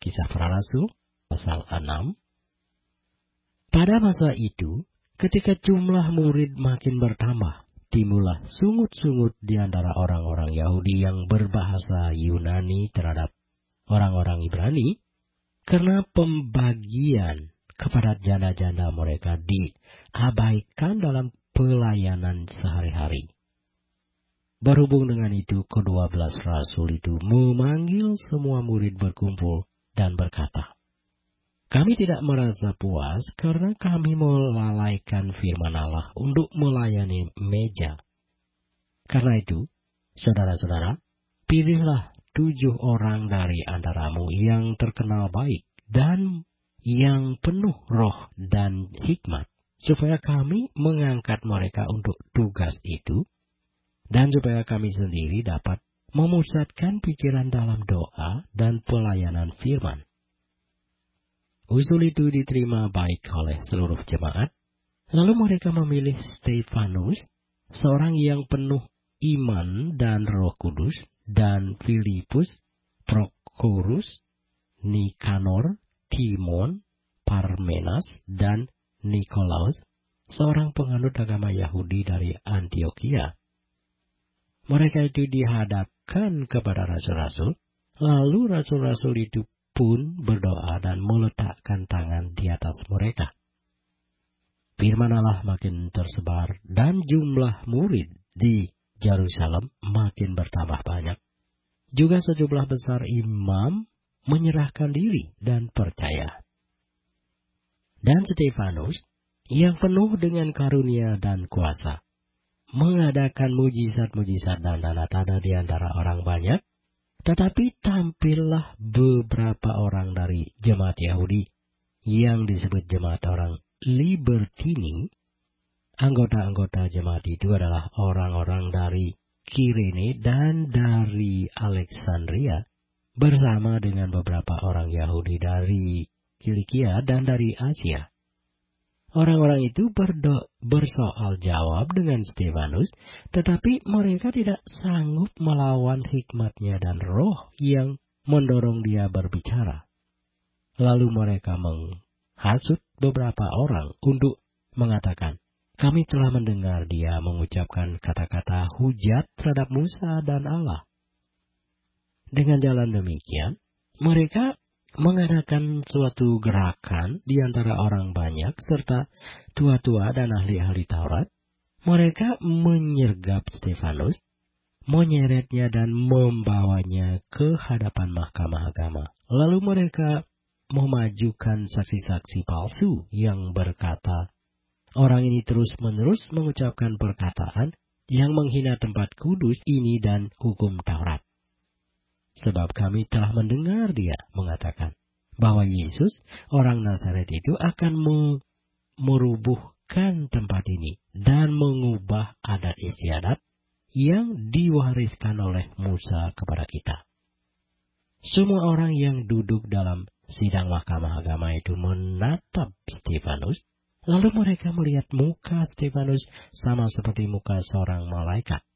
Kisah Para Rasul, pasal 6. Pada masa itu, ketika jumlah murid makin bertambah, timbullah sungut-sungut di antara orang-orang Yahudi yang berbahasa Yunani terhadap orang-orang Ibrani, karena pembagian kepada janda-janda mereka diabaikan dalam pelayanan sehari-hari. Berhubung dengan itu, ke-12 rasul itu memanggil semua murid berkumpul dan berkata, "Kami tidak merasa puas karena kami melalaikan firman Allah untuk melayani meja. Karena itu, saudara-saudara, pilihlah 7 orang dari antaramu yang terkenal baik dan yang penuh roh dan hikmat, supaya kami mengangkat mereka untuk tugas itu, dan supaya kami sendiri dapat memusatkan pikiran dalam doa dan pelayanan firman." Usul itu diterima baik oleh seluruh jemaat. Lalu mereka memilih Stefanus, seorang yang penuh iman dan Roh Kudus, dan Filipus, Prokorus, Nikanor, Timon, Parmenas, dan Nikolaus, seorang penganut agama Yahudi dari Antioquia. Mereka itu dihadapkan kepada rasul-rasul, lalu rasul-rasul itu pun berdoa dan meletakkan tangan di atas mereka. Firman Allah makin tersebar dan jumlah murid di Yerusalem makin bertambah banyak. Juga sejumlah besar imam menyerahkan diri dan percaya. Dan Stefanus, yang penuh dengan karunia dan kuasa, mengadakan mujizat-mujizat dan tanda-tanda di antara orang banyak. Tetapi tampillah beberapa orang dari jemaat Yahudi yang disebut jemaat orang Libertini. Anggota-anggota jemaat itu adalah orang-orang dari Kirene dan dari Alexandria, bersama dengan beberapa orang Yahudi dari Kilikia dan dari Asia. Orang-orang itu bersoal jawab dengan Stefanus, tetapi mereka tidak sanggup melawan hikmatnya dan roh yang mendorong dia berbicara. Lalu mereka menghasut beberapa orang untuk mengatakan, "Kami telah mendengar dia mengucapkan kata-kata hujat terhadap Musa dan Allah." Dengan jalan demikian, mereka mengadakan suatu gerakan di antara orang banyak serta tua-tua dan ahli-ahli Taurat. Mereka menyergap Stefanus, menyeretnya dan membawanya ke hadapan mahkamah agama. Lalu mereka memajukan saksi-saksi palsu yang berkata, "Orang ini terus-menerus mengucapkan perkataan yang menghina tempat kudus ini dan hukum Taurat. Sebab kami telah mendengar dia mengatakan bahwa Yesus, orang Nazaret itu akan merubuhkan tempat ini dan mengubah adat istiadat yang diwariskan oleh Musa kepada kita." Semua orang yang duduk dalam sidang mahkamah agama itu menatap Stefanus, lalu mereka melihat muka Stefanus sama seperti muka seorang malaikat.